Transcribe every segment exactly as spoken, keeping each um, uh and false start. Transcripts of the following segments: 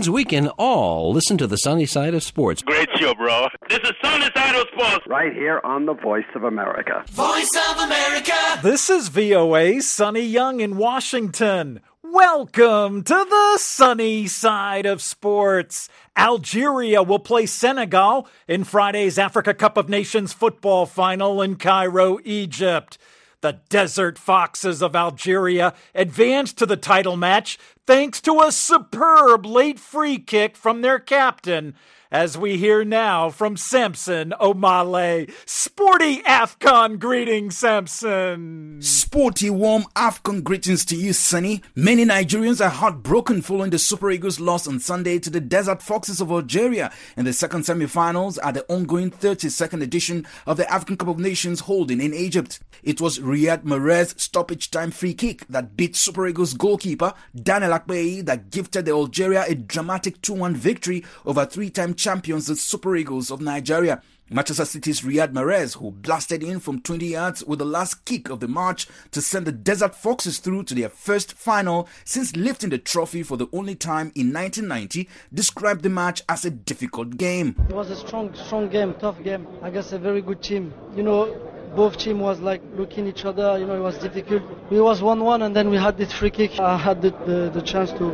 means we can all listen to the sunny side of sports. Great show, bro. This is Sunny Side of Sports. Right here on the Voice of America. Voice of America. This is V O A's Sonny Young in Washington. Welcome to the sunny side of sports. Algeria will play Senegal in Friday's Africa Cup of Nations football final in Cairo, Egypt. The Desert Foxes of Algeria advanced to the title match thanks to a superb late free kick from their captain, as we hear now from Samson Omale. Sporty AFCON greetings, Samson. Sporty warm AFCON greetings to you, Sonny. Many Nigerians are heartbroken following the Super Eagles' loss on Sunday to the Desert Foxes of Algeria in the second semi-finals at the ongoing thirty-second edition of the African Cup of Nations holding in Egypt. It was Riyad Mahrez's stoppage time free kick that beat Super Eagles goalkeeper Daniel Akpeyi that gifted the Algeria a dramatic two one victory over three-time champions, the Super Eagles of Nigeria. Manchester City's Riyad Mahrez, who blasted in from twenty yards with the last kick of the match to send the Desert Foxes through to their first final since lifting the trophy for the only time in nineteen ninety, described the match as a difficult game. It was a strong, strong game, tough game. I guess a very good team. You know, both team was like looking each other. You know, it was difficult. We was one one, and then we had this free kick. I had the, the, the chance to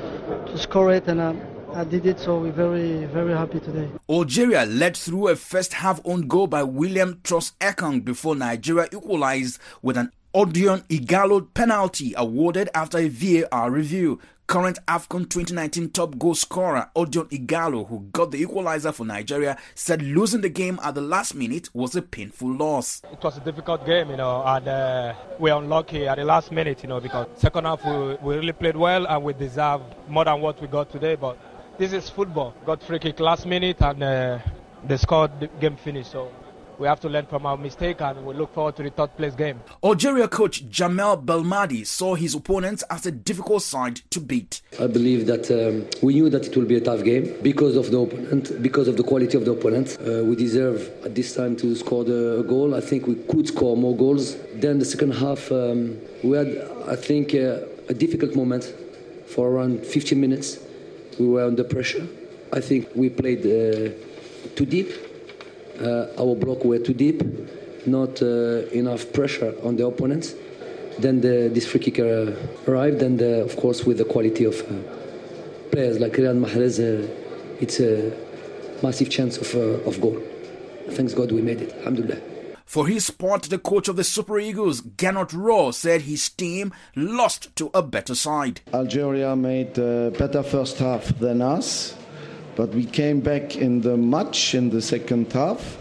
to score it, and um, I did it, so we're very, very happy today. Algeria led through a first-half own goal by William Trost-Ekong before Nigeria equalized with an Odion Igalo penalty awarded after a V A R review. Current AFCON twenty nineteen top goal scorer Odion Igalo, who got the equalizer for Nigeria, said losing the game at the last minute was a painful loss. It was a difficult game, you know, and uh, we were unlucky at the last minute, you know, because second half we, we really played well and we deserve more than what we got today, but this is football. Got free kick last minute and uh, they scored, the game finished. So we have to learn from our mistake and we look forward to the third place game. Algeria coach Jamel Belmadi saw his opponents as a difficult side to beat. I believe that um, we knew that it will be a tough game because of the opponent, because of the quality of the opponent. Uh, we deserve at this time to score the goal. I think we could score more goals. Then the second half, um, we had, I think, uh, a difficult moment for around fifteen minutes. We were under pressure. I think we played uh, too deep. Uh, our block were too deep, not uh, enough pressure on the opponents. Then the, this free kicker uh, arrived, and uh, of course with the quality of uh, players like Riyad Mahrez, uh, it's a massive chance of, uh, of goal. Thanks God we made it, alhamdulillah. For his part, the coach of the Super Eagles, Gernot Rohr, said his team lost to a better side. Algeria made a better first half than us, but we came back in the match in the second half.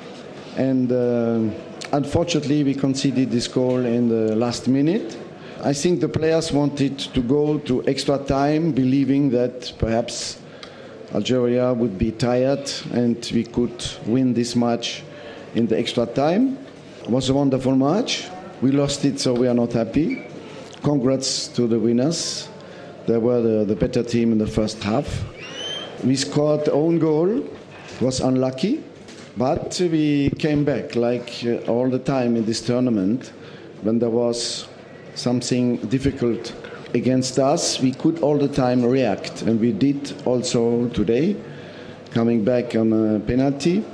And uh, unfortunately, we conceded this goal in the last minute. I think the players wanted to go to extra time, believing that perhaps Algeria would be tired and we could win this match in the extra time. It was a wonderful match. We lost it, so we are not happy. Congrats to the winners. They were the, the better team in the first half. We scored own goal. It was unlucky, but we came back like uh, all the time in this tournament. When there was something difficult against us, we could all the time react, and we did also today, coming back on a penalty,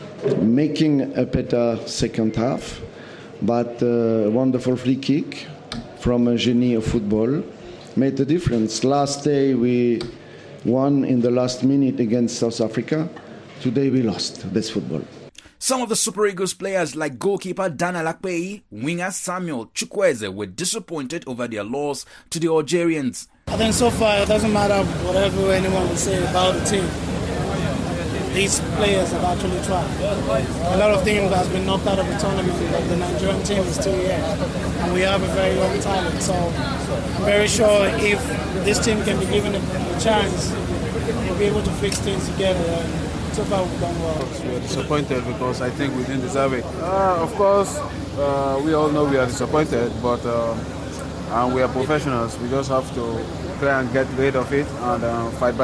making a better second half, but a wonderful free kick from a genie of football made the difference. Last day we won in the last minute against South Africa. Today we lost. That's football. Some of the Super Eagles players like goalkeeper Daniel Akpeyi, winger Samuel Chukwueze were disappointed over their loss to the Algerians. I think so far it doesn't matter whatever anyone will say about the team. These players have actually tried. A lot of teams has been knocked out of the tournament, but the Nigerian team is still here. And we have a very young talent. So I'm very sure if this team can be given a, a chance, we'll be able to fix things together. And so far we've done well. We are disappointed because I think we didn't deserve it. Uh, of course, uh, we all know we are disappointed, but uh, and we are professionals. We just have to try and get rid of it and uh, fight back.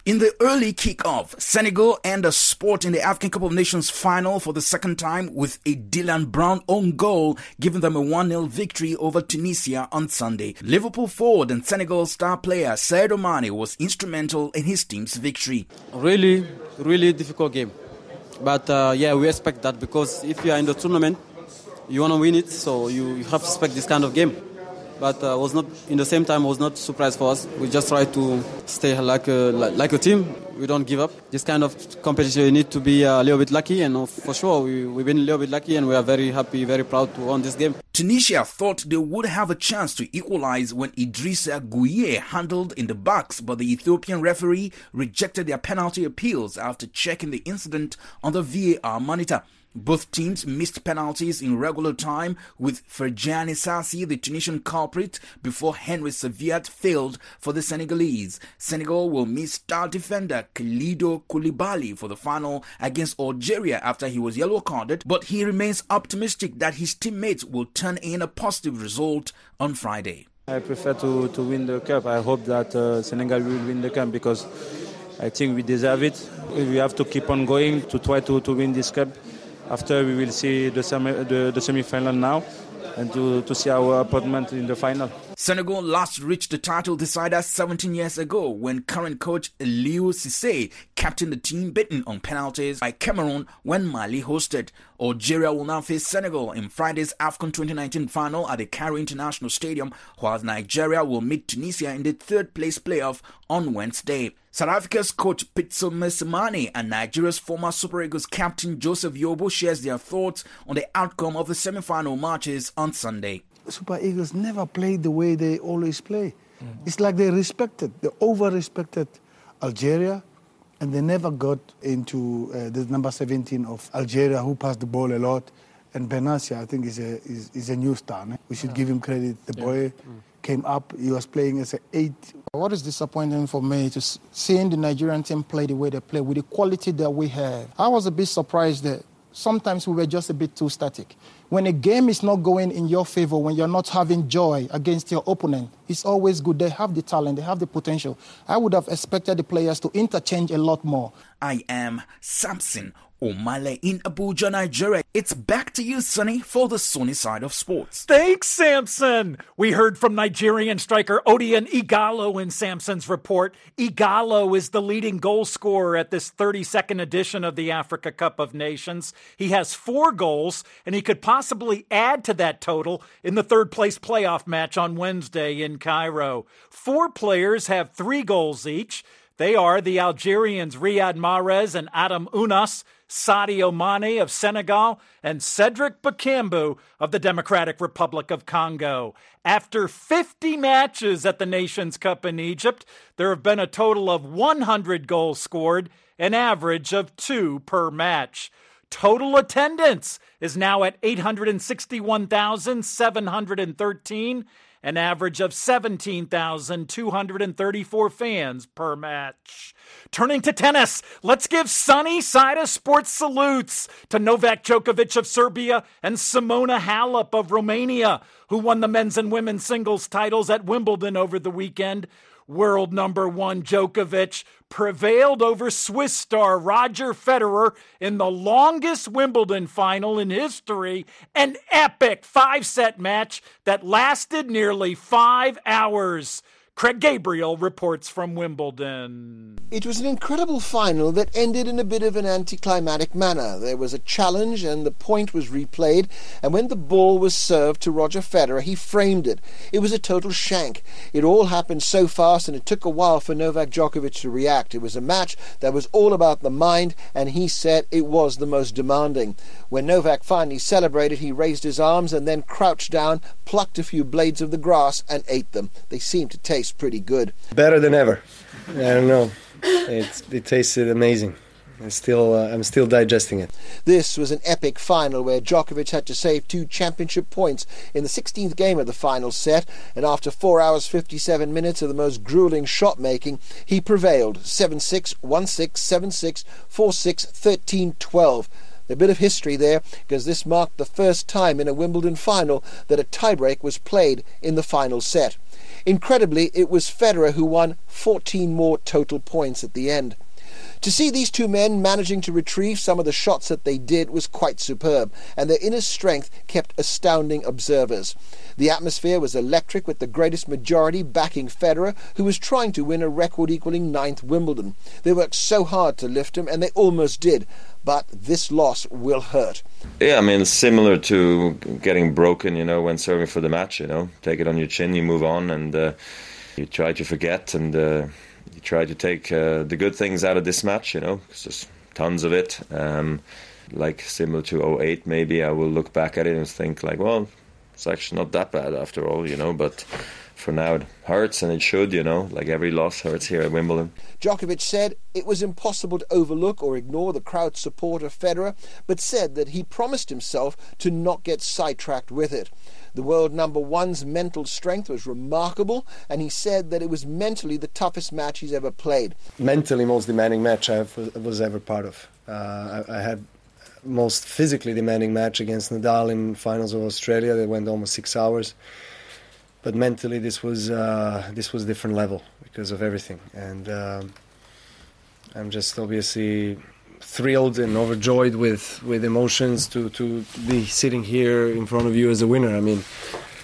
In the early kick-off, Senegal and a sport in the African Cup of Nations final for the second time with a Dylan Brown own goal, giving them a one nil victory over Tunisia on Sunday. Liverpool forward and Senegal star player Sadio Mane was instrumental in his team's victory. Really, really difficult game. But uh, yeah, we expect that because if you are in the tournament, you want to win it, so you, you have to expect this kind of game. But uh, was not in the same time was not a surprise for us. We just try to stay like a, like, like a team. We don't give up. This kind of competition you need to be a little bit lucky, and for sure we, we've been a little bit lucky, and we are very happy, very proud to win this game. Tunisia thought they would have a chance to equalize when Idrissa Gueye handled in the box, but the Ethiopian referee rejected their penalty appeals after checking the incident on the V A R monitor. Both teams missed penalties in regular time, with Ferjani Sassi, the Tunisian culprit, before Henry Saviat failed for the Senegalese. Senegal will miss star defender Kalido Koulibaly for the final against Algeria after he was yellow carded, but he remains optimistic that his teammates will turn in a positive result on Friday. I prefer to, to win the cup. I hope that uh, Senegal will win the cup because I think we deserve it. We have to keep on going to try to, to win this cup. After we will see the, semi, the, the semi-final now and to, to see our opponent in the final. Senegal last reached the title decider seventeen years ago when current coach Aliou Cissé captained the team beaten on penalties by Cameroon when Mali hosted. Algeria will now face Senegal in Friday's AFCON twenty nineteen final at the Cairo International Stadium, while Nigeria will meet Tunisia in the third place playoff on Wednesday. South Africa's coach Pitso Mosimane and Nigeria's former Super Eagles captain Joseph Yobo shares their thoughts on the outcome of the semi-final matches on Sunday. Super Eagles never played the way they always play. Mm-hmm. It's like they respected, they over-respected Algeria, and they never got into uh, the number seventeen of Algeria who passed the ball a lot. And Benassia, I think, is a is, is a new star. Ne? We should yeah. give him credit. The yeah. boy mm. came up, he was playing as an eight. What is disappointing for me to seeing the Nigerian team play the way they play with the quality that we have. I was a bit surprised that sometimes we were just a bit too static. When a game is not going in your favor, when you're not having joy against your opponent, it's always good. They have the talent, they have the potential. I would have expected the players to interchange a lot more. I am Samson Omale in Abuja, Nigeria. It's back to you, Sonny, for the Sunny Side of Sports. Thanks, Samson. We heard from Nigerian striker Odion Ighalo in Samson's report. Ighalo is the leading goal scorer at this thirty-second edition of the Africa Cup of Nations. He has four goals, and he could possibly add to that total in the third-place playoff match on Wednesday in Cairo. Four players have three goals each. They are the Algerians Riyad Mahrez and Adam Ounas, Sadio Mane of Senegal, and Cedric Bakambu of the Democratic Republic of Congo. After fifty matches at the Nations Cup in Egypt, there have been a total of one hundred goals scored, an average of two per match. Total attendance is now at eight hundred sixty-one thousand seven hundred thirteen, an average of seventeen thousand two hundred thirty-four fans per match. Turning to tennis, let's give Sunny Side of Sports salutes to Novak Djokovic of Serbia and Simona Halep of Romania, who won the men's and women's singles titles at Wimbledon over the weekend. World number one Djokovic prevailed over Swiss star Roger Federer in the longest Wimbledon final in history, an epic five-set match that lasted nearly five hours. Craig Gabriel reports from Wimbledon. It was an incredible final that ended in a bit of an anticlimactic manner. There was a challenge and the point was replayed, and when the ball was served to Roger Federer, he framed it. It was a total shank. It all happened so fast, and it took a while for Novak Djokovic to react. It was a match that was all about the mind, and he said it was the most demanding. When Novak finally celebrated, he raised his arms and then crouched down, plucked a few blades of the grass, and ate them. They seemed to taste pretty good. Better than ever. I don't know. It's, it tasted amazing. I'm still, uh, I'm still digesting it. This was an epic final where Djokovic had to save two championship points in the sixteenth game of the final set, and after four hours fifty-seven minutes of the most grueling shot making, he prevailed seven six, one six, seven six, four six, thirteen twelve. A bit of history there, because this marked the first time in a Wimbledon final that a tiebreak was played in the final set. Incredibly, it was Federer who won fourteen more total points at the end. To see these two men managing to retrieve some of the shots that they did was quite superb, and their inner strength kept astounding observers. The atmosphere was electric, with the greatest majority backing Federer, who was trying to win a record-equaling ninth Wimbledon. They worked so hard to lift him, and they almost did, but this loss will hurt. Yeah, I mean, similar to getting broken, you know, when serving for the match, you know. Take it on your chin, you move on, and uh, you try to forget, and uh, you try to take uh, the good things out of this match, you know, 'cause there's tons of it. Um, like, similar to oh eight, maybe, I will look back at it and think, like, well, it's actually not that bad after all, you know, but for now it hurts, and it should, you know, like every loss hurts here at Wimbledon. Djokovic said it was impossible to overlook or ignore the crowd's support of Federer, but said that he promised himself to not get sidetracked with it. The world number one's mental strength was remarkable, and he said that it was mentally the toughest match he's ever played. Mentally most demanding match I was ever part of. Uh, I, I had most physically demanding match against Nadal in finals of Australia that went almost six hours. But mentally, this was uh, this was a different level because of everything, and um, I'm just obviously thrilled and overjoyed with, with emotions to, to be sitting here in front of you as a winner. I mean,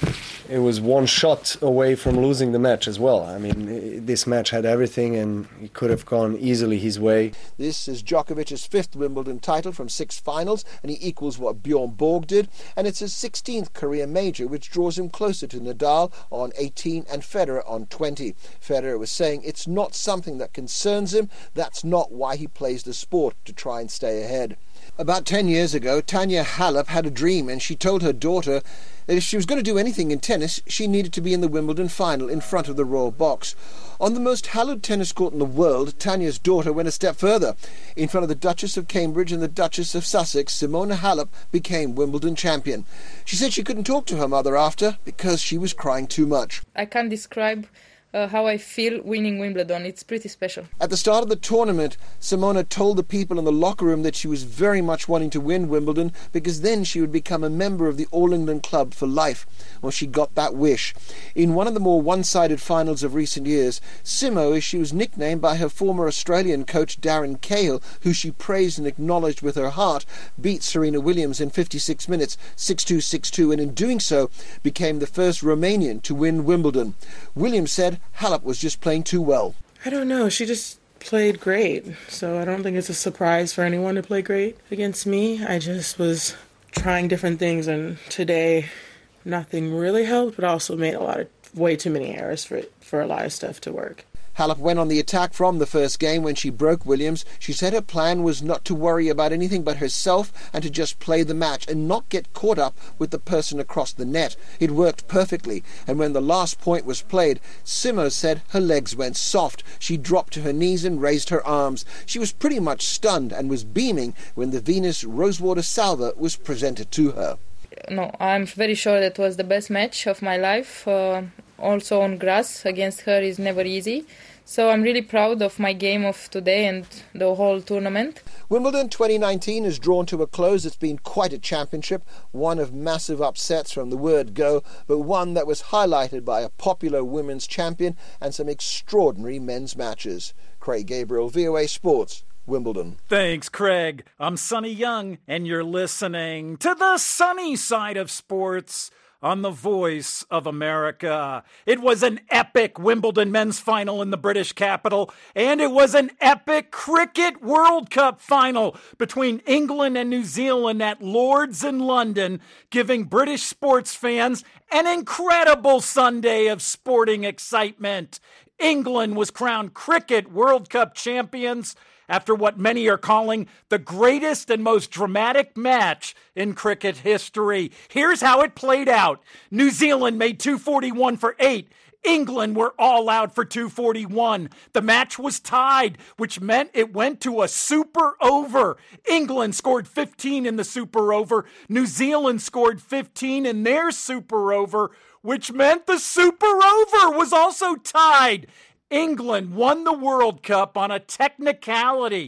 it was one shot away from losing the match as well. I mean, it, this match had everything, and it could have gone easily his way. This is Djokovic's fifth Wimbledon title from six finals, and he equals what Bjorn Borg did, and it's his sixteenth career major, which draws him closer to Nadal on eighteen and Federer on twenty. Federer was saying it's not something that concerns him. That's not why he plays the sport, to try and stay ahead. About ten years ago, Tanya Halep had a dream, and she told her daughter that if she was going to do anything in tennis, she needed to be in the Wimbledon final in front of the royal box. On the most hallowed tennis court in the world, Tanya's daughter went a step further. In front of the Duchess of Cambridge and the Duchess of Sussex, Simona Halep became Wimbledon champion. She said she couldn't talk to her mother after because she was crying too much. I can't describe Uh, how I feel winning Wimbledon. It's pretty special. At the start of the tournament, Simona told the people in the locker room that she was very much wanting to win Wimbledon because then she would become a member of the All England club for life. Well, she got that wish. In one of the more one-sided finals of recent years, Simo, as she was nicknamed by her former Australian coach Darren Cahill, who she praised and acknowledged with her heart, beat Serena Williams in fifty-six minutes, six two, six two, and in doing so became the first Romanian to win Wimbledon. Williams said Halep was just playing too well. I don't know. She just played great. So I don't think it's a surprise for anyone to play great against me. I just was trying different things, and today nothing really helped, but also made a lot of way too many errors for for a lot of stuff to work. Halep went on the attack from the first game when she broke Williams. She said her plan was not to worry about anything but herself and to just play the match and not get caught up with the person across the net. It worked perfectly, and when the last point was played, Simo said her legs went soft. She dropped to her knees and raised her arms. She was pretty much stunned and was beaming when the Venus Rosewater Salver was presented to her. No, I'm very sure that was the best match of my life. Uh, also on grass against her is never easy. So I'm really proud of my game of today and the whole tournament. Wimbledon twenty nineteen is drawn to a close. It's been quite a championship, one of massive upsets from the word go, but one that was highlighted by a popular women's champion and some extraordinary men's matches. Craig Gabriel, V O A Sports, Wimbledon. Thanks, Craig. I'm Sonny Young, and you're listening to the sunny side of sports on the Voice of America. It was an epic Wimbledon men's final in the British capital, and it was an epic Cricket World Cup final between England and New Zealand at Lord's in London, giving British sports fans an incredible Sunday of sporting excitement. England was crowned Cricket World Cup champions after what many are calling the greatest and most dramatic match in cricket history. Here's how it played out. New Zealand made two forty-one for eight. England were all out for two forty-one. The match was tied, which meant it went to a super over. England scored fifteen in the super over. New Zealand scored fifteen in their super over, which meant the super over was also tied. England won the World Cup on a technicality.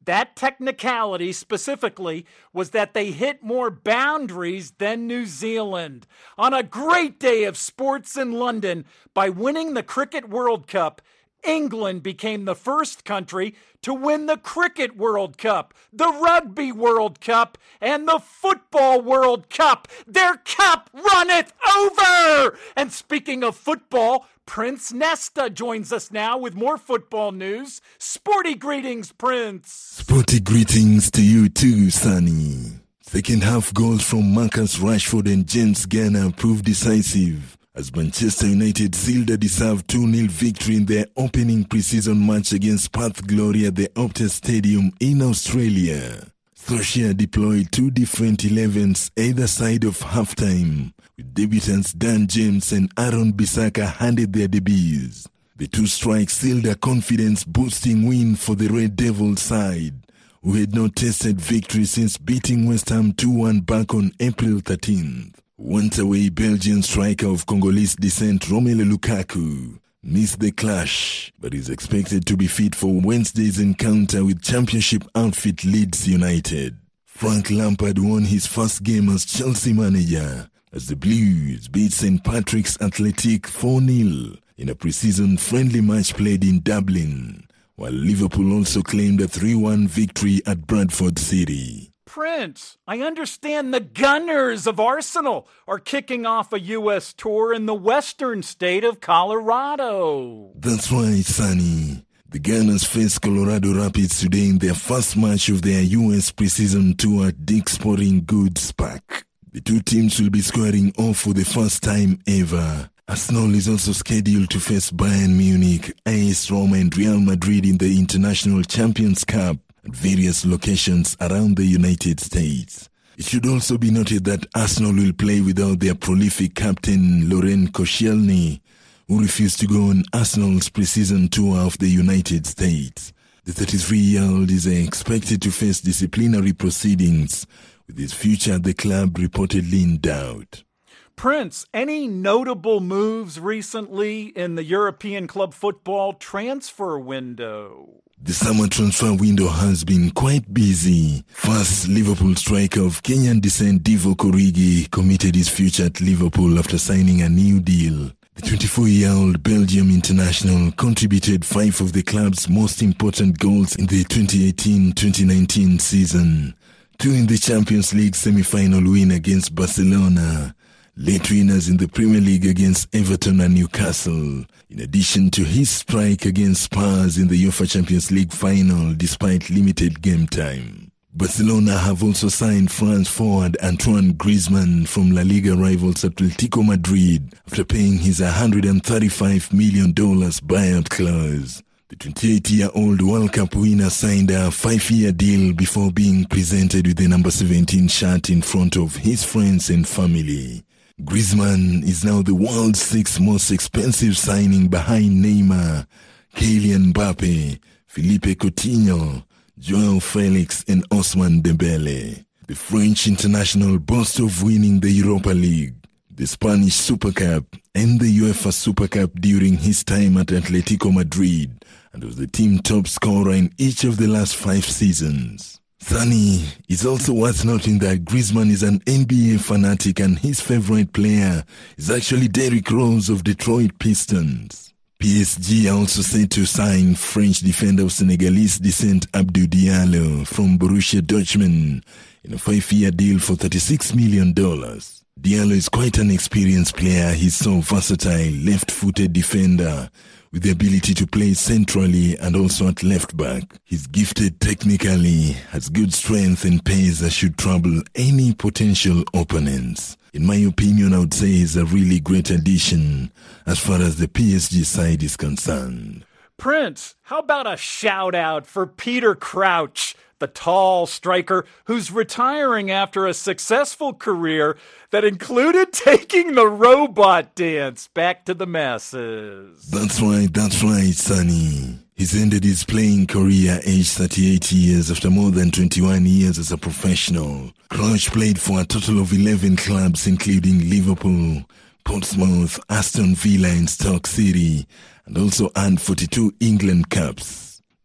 That technicality specifically was that they hit more boundaries than New Zealand. On a great day of sports in London, by winning the Cricket World Cup, England became the first country to win the Cricket World Cup, the Rugby World Cup, and the Football World Cup. Their cup runneth over! And speaking of football, Prince Nesta joins us now with more football news. Sporty greetings, Prince. Sporty greetings to you too, Sonny. Second half goals from Marcus Rashford and James Garner proved decisive as Manchester United sealed a deserved two nil victory in their opening pre-season match against Perth Glory at the Optus Stadium in Australia. Solskjaer deployed two different elevens either side of halftime, with debutants Dan James and Aaron Bissaka handed their debuts. The two strikes sealed a confidence-boosting win for the Red Devils side, who had not tasted victory since beating West Ham two one back on April thirteenth. Once away, Belgian striker of Congolese descent Romelu Lukaku missed the clash, but is expected to be fit for Wednesday's encounter with Championship outfit Leeds United. Frank Lampard won his first game as Chelsea manager as the Blues beat Saint Patrick's Athletic four nil in a pre-season friendly match played in Dublin, while Liverpool also claimed a three one victory at Bradford City. Prince, I understand the Gunners of Arsenal are kicking off a U S tour in the western state of Colorado. That's right, Sonny. The Gunners face Colorado Rapids today in their first match of their U S preseason tour at Dick's Sporting Goods Park. The two teams will be squaring off for the first time ever. Arsenal is also scheduled to face Bayern Munich, A S Roma and Real Madrid in the International Champions Cup at various locations around the United States. It should also be noted that Arsenal will play without their prolific captain Laurent Koscielny, who refused to go on Arsenal's preseason tour of the United States. The thirty-three-year-old is expected to face disciplinary proceedings, with his future at the club reportedly in doubt. Prince, any notable moves recently in the European club football transfer window? The summer transfer window has been quite busy. First, Liverpool striker of Kenyan descent Divock Origi committed his future at Liverpool after signing a new deal. The twenty-four-year-old Belgium international contributed five of the club's most important goals in the twenty eighteen twenty nineteen season. Two in the Champions League semi-final win against Barcelona, late winners in the Premier League against Everton and Newcastle, in addition to his strike against Spurs in the UEFA Champions League final despite limited game time. Barcelona have also signed France forward Antoine Griezmann from La Liga rivals Atletico Madrid after paying his one hundred thirty-five million dollars buyout clause. The twenty-eight-year-old World Cup winner signed a five-year deal before being presented with the number seventeen shirt in front of his friends and family. Griezmann is now the world's sixth most expensive signing behind Neymar, Kylian Mbappe, Philippe Coutinho, Joao Felix and Ousmane Dembele. The French international boasts of winning the Europa League, the Spanish Super Cup and the UEFA Super Cup during his time at Atletico Madrid, and was the team top scorer in each of the last five seasons. Sonny, it's also worth noting that Griezmann is an N B A fanatic and his favorite player is actually Derrick Rose of Detroit Pistons. P S G are also set to sign French defender of Senegalese descent Abdou Diallo from Borussia Dortmund in a five-year deal for thirty-six million dollars. Diallo is quite an experienced player. He's so versatile, left-footed defender with the ability to play centrally and also at left back. He's gifted technically, has good strength and pace that should trouble any potential opponents. In my opinion, I would say he's a really great addition as far as the P S G side is concerned. Prince, how about a shout out for Peter Crouch, the tall striker who's retiring after a successful career that included taking the robot dance back to the masses. That's right, that's right, Sonny. He's ended his playing career aged thirty-eight years after more than twenty-one years as a professional. Crouch played for a total of eleven clubs including Liverpool, Portsmouth, Aston Villa and Stoke City, and also earned forty-two England caps.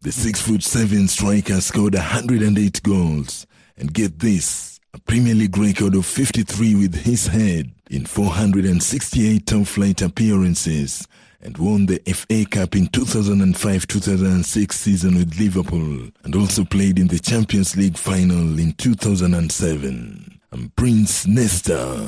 The six foot seven striker scored one hundred eight goals. And get this, a Premier League record of fifty-three with his head in four hundred sixty-eight top flight appearances, and won the F A Cup in two thousand five two thousand six season with Liverpool, and also played in the Champions League final in two thousand seven. I'm Prince Nesta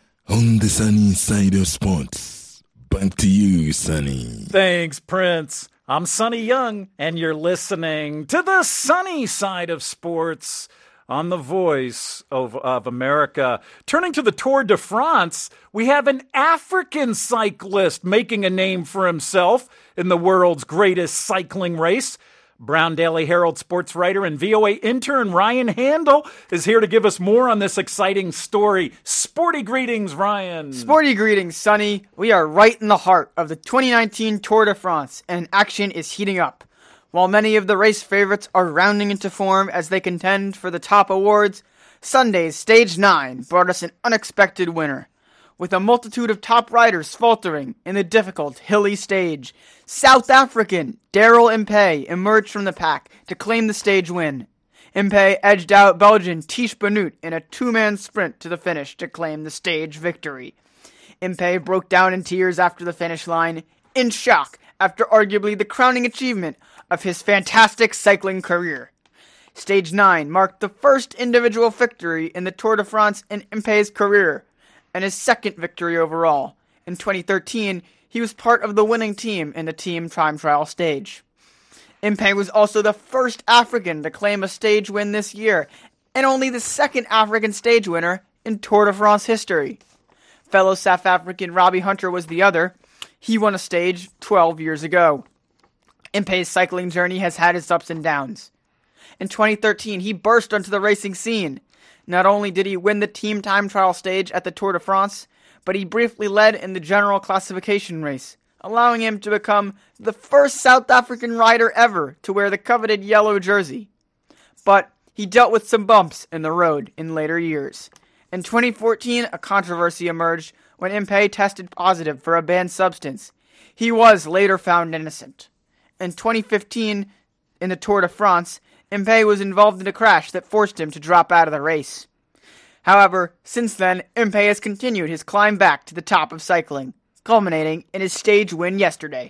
on the sunny side of sports. Back to you, Sonny. Thanks, Prince. I'm Sonny Young, and you're listening to the sunny side of sports on the Voice of, of America. Turning to the Tour de France, we have an African cyclist making a name for himself in the world's greatest cycling race. Brown Daily Herald sports writer and V O A intern Ryan Handel is here to give us more on this exciting story. Sporty greetings, Ryan. Sporty greetings, Sonny. We are right in the heart of the twenty nineteen Tour de France, and action is heating up. While many of the race favorites are rounding into form as they contend for the top awards, Sunday's Stage nine brought us an unexpected winner. With a multitude of top riders faltering in the difficult hilly stage, South African Daryl Impey emerged from the pack to claim the stage win. Impey edged out Belgian Tish Benoot in a two-man sprint to the finish to claim the stage victory. Impey broke down in tears after the finish line, in shock after arguably the crowning achievement of his fantastic cycling career. Stage nine marked the first individual victory in the Tour de France in Impey's career, and his second victory overall. In twenty thirteen, he was part of the winning team in the team time trial stage. Impey was also the first African to claim a stage win this year, and only the second African stage winner in Tour de France history. Fellow South African Robbie Hunter was the other. He won a stage twelve years ago. Impey's cycling journey has had its ups and downs. In twenty thirteen, he burst onto the racing scene. Not only did he win the team time trial stage at the Tour de France, but he briefly led in the general classification race, allowing him to become the first South African rider ever to wear the coveted yellow jersey. But he dealt with some bumps in the road in later years. In twenty fourteen, a controversy emerged when Impey tested positive for a banned substance. He was later found innocent. In twenty fifteen, in the Tour de France, Impey was involved in a crash that forced him to drop out of the race. However, since then, Impey has continued his climb back to the top of cycling, culminating in his stage win yesterday.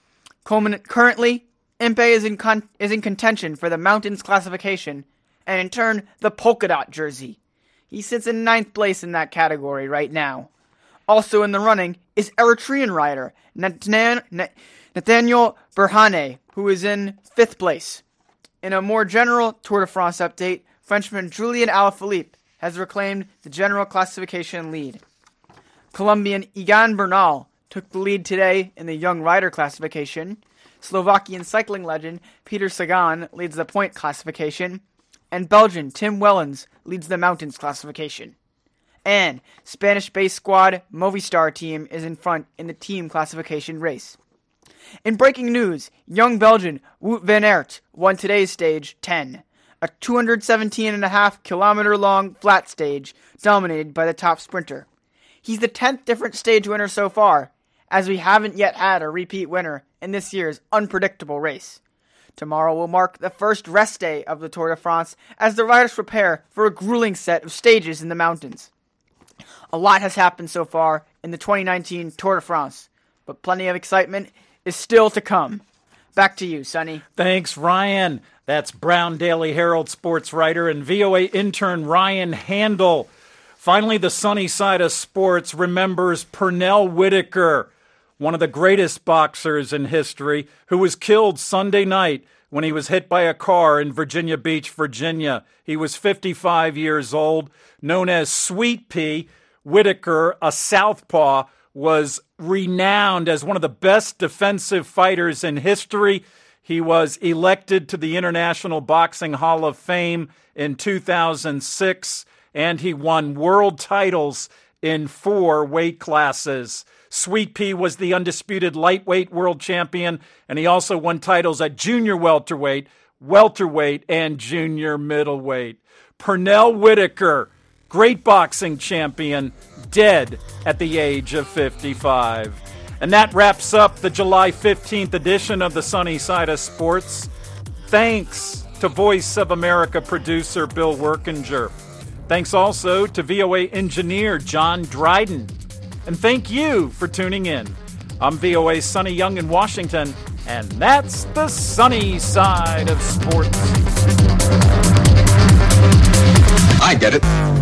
Currently, Impey is in, con- is in contention for the mountains classification, and in turn, the polka dot jersey. He sits in ninth place in that category right now. Also in the running is Eritrean rider Nathaniel Berhane, who is in fifth place. In a more general Tour de France update, Frenchman Julian Alaphilippe has reclaimed the general classification lead. Colombian Egan Bernal took the lead today in the young rider classification. Slovakian cycling legend Peter Sagan leads the point classification. And Belgian Tim Wellens leads the mountains classification. And Spanish-based squad Movistar team is in front in the team classification race. In breaking news, young Belgian Wout van Aert won today's stage ten, a two hundred seventeen point five kilometer long flat stage dominated by the top sprinter. He's the tenth different stage winner so far, as we haven't yet had a repeat winner in this year's unpredictable race. Tomorrow will mark the first rest day of the Tour de France as the riders prepare for a grueling set of stages in the mountains. A lot has happened so far in the twenty nineteen Tour de France, but plenty of excitement is still to come. Back to you, Sonny. Thanks, Ryan. That's Brown Daily Herald sports writer and V O A intern Ryan Handel. Finally, the sunny side of sports remembers Pernell Whitaker, one of the greatest boxers in history, who was killed Sunday night when he was hit by a car in Virginia Beach, Virginia. He was fifty-five years old, known as Sweet Pea. Whitaker, a southpaw, was renowned as one of the best defensive fighters in history. He was elected to the International Boxing Hall of Fame in two thousand six, and he won world titles in four weight classes. Sweet Pea was the undisputed lightweight world champion, and he also won titles at junior welterweight, welterweight, and junior middleweight. Pernell Whitaker, great boxing champion, dead at the age of fifty-five. And that wraps up the July fifteenth edition of the Sunny Side of Sports. Thanks to Voice of America producer Bill Workinger. Thanks also to V O A engineer John Dryden. And thank you for tuning in. I'm V O A's Sonny Young in Washington, and that's the sunny side of sports. I get it.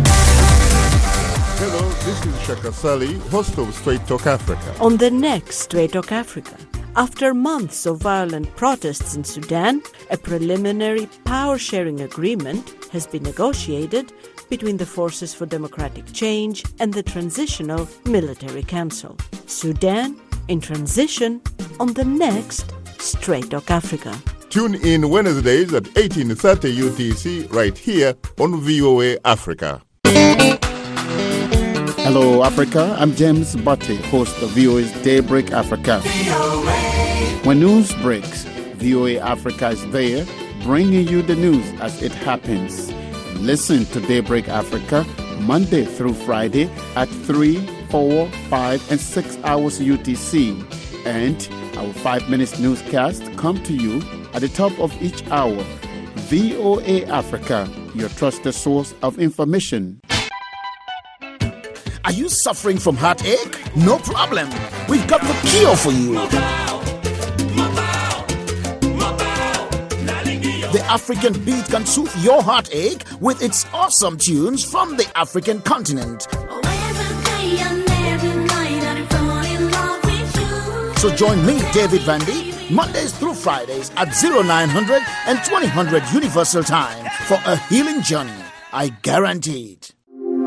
Hello, this is Shaka Sali, host of Straight Talk Africa. On the next Straight Talk Africa, after months of violent protests in Sudan, a preliminary power-sharing agreement has been negotiated between the Forces for Democratic Change and the Transitional Military Council. Sudan in transition on the next Straight Talk Africa. Tune in Wednesdays at eighteen thirty U T C right here on V O A Africa. Hello, Africa. I'm James Butte, host of V O A's Daybreak Africa. When news breaks, V O A Africa is there, bringing you the news as it happens. Listen to Daybreak Africa Monday through Friday at three, four, five, and six hours U T C. And our five minutes newscast come to you at the top of each hour. V O A Africa, your trusted source of information. Are you suffering from heartache? No problem. We've got the cure for you. The African beat can soothe your heartache with its awesome tunes from the African continent. So join me, David Vandy, Mondays through Fridays at oh nine hundred and twenty hundred Universal Time for a healing journey. I guarantee it.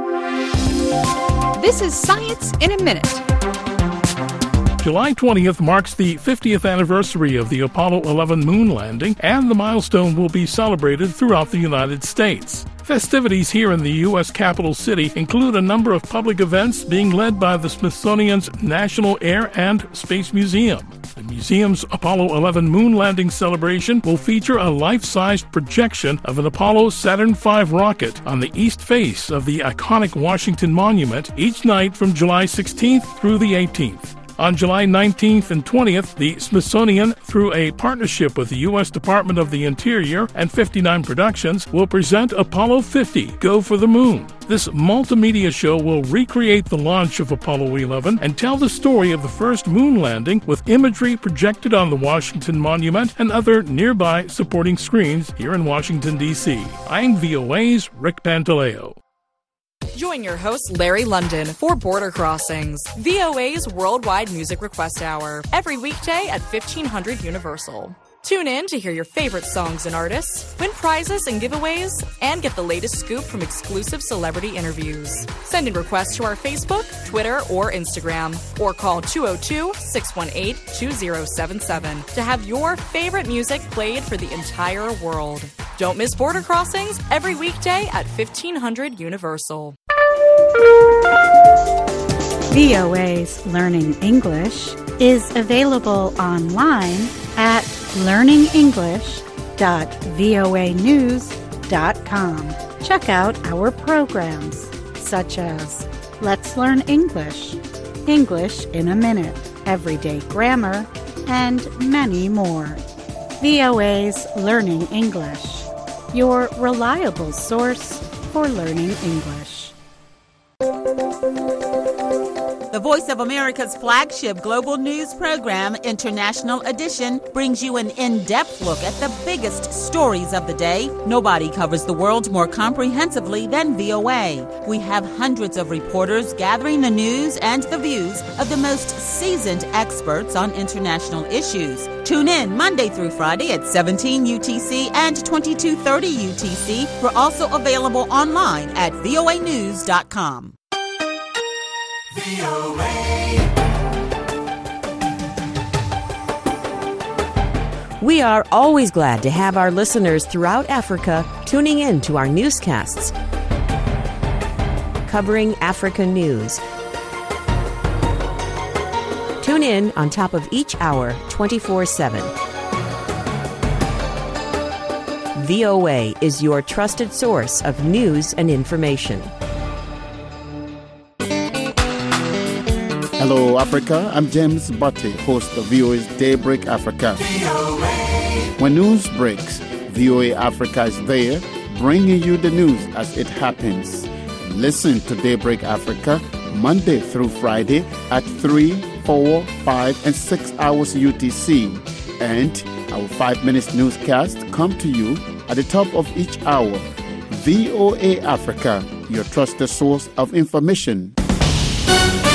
This is Science in a Minute. July twentieth marks the fiftieth anniversary of the Apollo eleven moon landing, and the milestone will be celebrated throughout the United States. Festivities here in the U S capital city include a number of public events being led by the Smithsonian's National Air and Space Museum. The museum's Apollo eleven moon landing celebration will feature a life-sized projection of an Apollo Saturn five rocket on the east face of the iconic Washington Monument each night from July sixteenth through the eighteenth. On July nineteenth and twentieth, the Smithsonian, through a partnership with the U S Department of the Interior and fifty-nine Productions, will present Apollo fifty, Go for the Moon. This multimedia show will recreate the launch of Apollo eleven and tell the story of the first moon landing with imagery projected on the Washington Monument and other nearby supporting screens here in Washington, D C. I'm V O A's Rick Pantaleo. Join your host, Larry London, for Border Crossings, V O A's Worldwide Music Request Hour, every weekday at fifteen hundred Universal. Tune in to hear your favorite songs and artists, win prizes and giveaways, and get the latest scoop from exclusive celebrity interviews. Send in requests to our Facebook, Twitter, or Instagram, or call two oh two, six one eight, two oh seven seven to have your favorite music played for the entire world. Don't miss Border Crossings every weekday at fifteen hundred Universal. V O A's Learning English is available online at learning english dot voa news dot com. Check out our programs such as Let's Learn English, English in a Minute, Everyday Grammar, and many more. V O A's Learning English, your reliable source for learning English. The Voice of America's flagship global news program, International Edition, brings you an in-depth look at the biggest stories of the day. Nobody covers the world more comprehensively than V O A. We have hundreds of reporters gathering the news and the views of the most seasoned experts on international issues. Tune in Monday through Friday at seventeen U T C and twenty-two thirty U T C. We're also available online at V O A news dot com. V O A. We are always glad to have our listeners throughout Africa tuning in to our newscasts covering African news. Tune in on top of each hour, twenty-four seven. V O A is your trusted source of news and information. Hello, Africa. I'm James Butte, host of V O A's Daybreak Africa. When news breaks, V O A Africa is there, bringing you the news as it happens. Listen to Daybreak Africa Monday through Friday at three, four, five, and six hours U T C. And our five minutes newscast come to you at the top of each hour. V O A Africa, your trusted source of information.